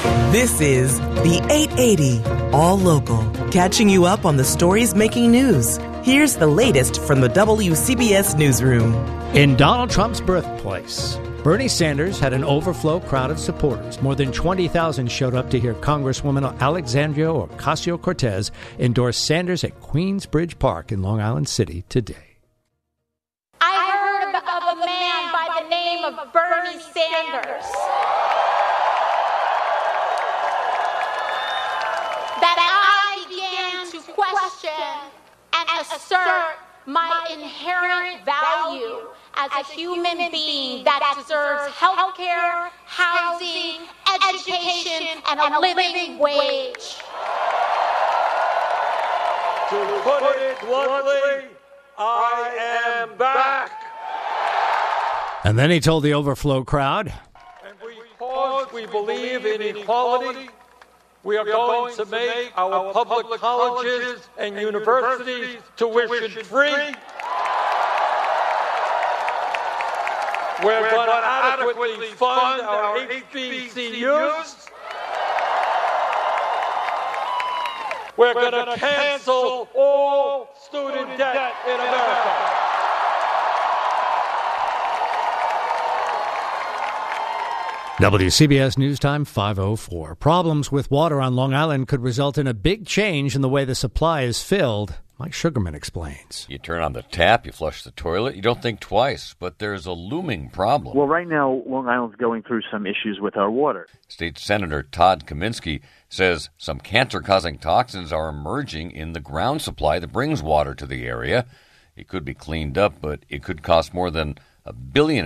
This is the 880 All Local, catching you up on the stories making news. Here's the latest from the WCBS Newsroom. In Donald Trump's birthplace, Bernie Sanders had an overflow crowd of supporters. More than 20,000 showed up to hear Congresswoman Alexandria Ocasio-Cortez endorse Sanders at Queensbridge Park in Long Island City today. I heard of a man by the name of Bernie Sanders that I began to question and assert my inherent value as a human being that deserves health care, housing, education, and a living wage. To put it bluntly, I am back. And then he told the overflow crowd, And because we believe in equality, we are going to make our public colleges and universities tuition-free. We're going to adequately fund our HBCUs. We're going to cancel all student debt in America. WCBS News Time 5:04. Problems with water on Long Island could result in a big change in the way the supply is filled. Mike Sugarman explains. You turn on the tap, you flush the toilet, you don't think twice, but there's a looming problem. Well, right now, Long Island's going through some issues with our water. State Senator Todd Kaminsky says some cancer-causing toxins are emerging in the ground supply that brings water to the area. It could be cleaned up, but it could cost more than $1.5 billion,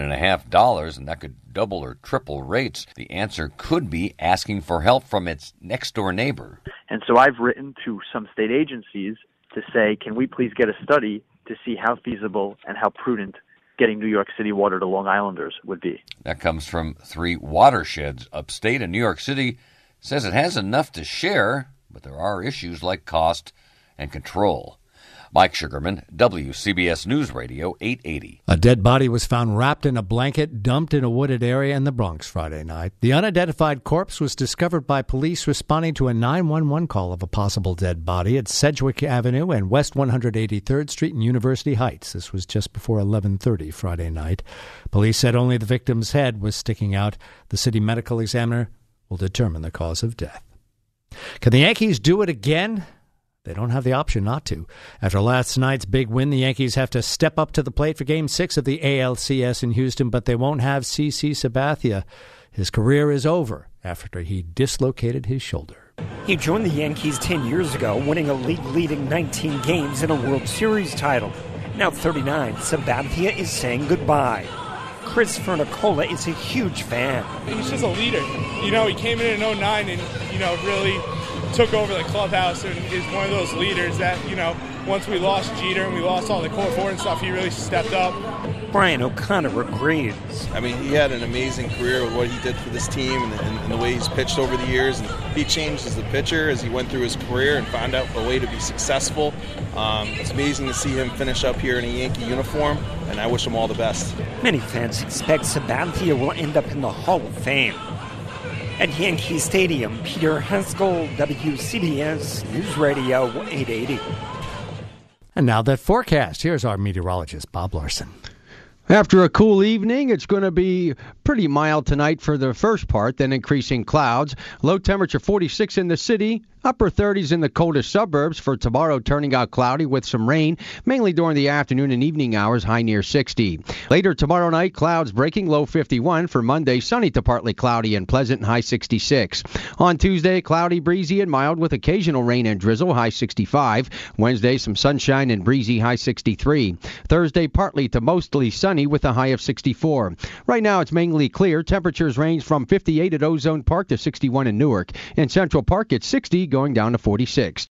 and that could double or triple rates. The answer could be asking for help from its next-door neighbor. And so I've written to some state agencies to say, can we please get a study to see how feasible and how prudent getting New York City water to Long Islanders would be. That comes from 3 watersheds upstate, and New York City says it has enough to share, but there are issues like cost and control. Mike Sugarman, WCBS News Radio 880. A dead body was found wrapped in a blanket, dumped in a wooded area in the Bronx Friday night. The unidentified corpse was discovered by police responding to a 911 call of a possible dead body at Sedgwick Avenue and West 183rd Street in University Heights. This was just before 11:30 Friday night. Police said only the victim's head was sticking out. The city medical examiner will determine the cause of death. Can the Yankees do it again? They don't have the option not to. After last night's big win, the Yankees have to step up to the plate for Game 6 of the ALCS in Houston, but they won't have CC Sabathia. His career is over after he dislocated his shoulder. He joined the Yankees 10 years ago, winning a league-leading 19 games and a World Series title. Now 39, Sabathia is saying goodbye. Chris Fernicola is a huge fan. He's just a leader. You know, he came in 09 and, really took over the clubhouse and is one of those leaders that, once we lost Jeter and we lost all the core forward and stuff, he really stepped up. Brian O'Connor agrees. I mean, he had an amazing career with what he did for this team and the way he's pitched over the years. And he changed as a pitcher as he went through his career and found out a way to be successful. It's amazing to see him finish up here in a Yankee uniform, and I wish him all the best. Many fans expect Sabathia will end up in the Hall of Fame. At Yankee Stadium, Peter Haskell, WCBS News Radio 880. And now that forecast. Here's our meteorologist, Bob Larson. After a cool evening, it's going to be pretty mild tonight for the first part, then increasing clouds. Low temperature 46 in the city, upper 30s in the coldest suburbs. For tomorrow, turning out cloudy with some rain, mainly during the afternoon and evening hours, high near 60. Later tomorrow night, clouds breaking, low 51. For Monday, sunny to partly cloudy and pleasant, high 66. On Tuesday, cloudy, breezy, and mild with occasional rain and drizzle, high 65. Wednesday, some sunshine and breezy, high 63. Thursday, partly to mostly sunny with a high of 64. Right now, it's mainly clear. Temperatures range from 58 at Ozone Park to 61 in Newark. In Central Park, it's 60, going down to 46.